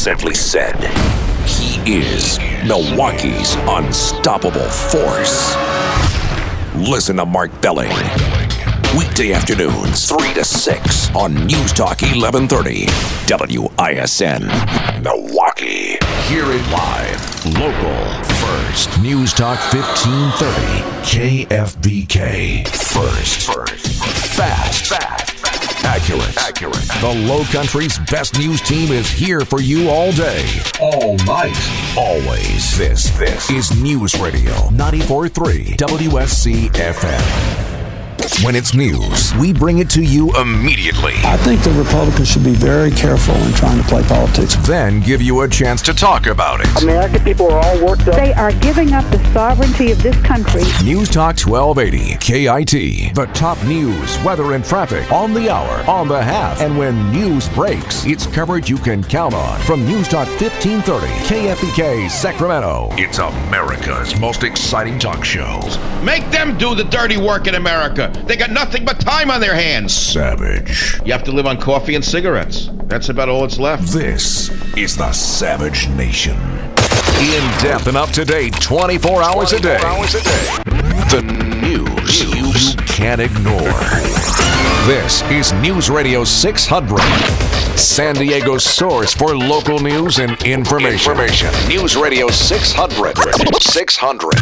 simply said, he is Milwaukee's unstoppable force. Listen to Mark Belling. Weekday afternoons, 3 to 6 on News Talk 1130. WISN, Milwaukee. Hear it live. Local. First. News Talk 1530. KFBK. First. Fast. Accurate. The Low Country's best news team is here for you all day. All night. Always. This is News Radio 94.3 WSC FM. When it's news, we bring it to you immediately. I think the Republicans should be very careful in trying to play politics. Then give you a chance to talk about it. American people are all worked up. They are giving up the sovereignty of this country. News Talk 1280, KIT. The top news, weather, and traffic on the hour, on the half. And when news breaks, it's coverage you can count on. From News Talk 1530, KFBK, Sacramento. It's America's most exciting talk show. Make them do the dirty work in America. They got nothing but time on their hands. Savage. You have to live on coffee and cigarettes. That's about all that's left. This is the Savage Nation. In-depth and up-to-date 24 hours a day. The news you can't ignore. This is News Radio 600. San Diego's source for local news and information. News Radio 600. 600.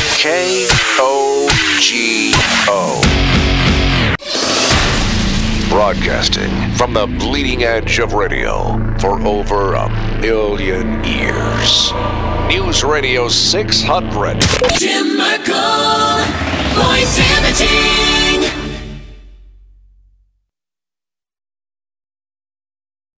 KOGO. Broadcasting from the bleeding edge of radio for over 1 million years. News Radio 600. Jim McCall, voice imaging.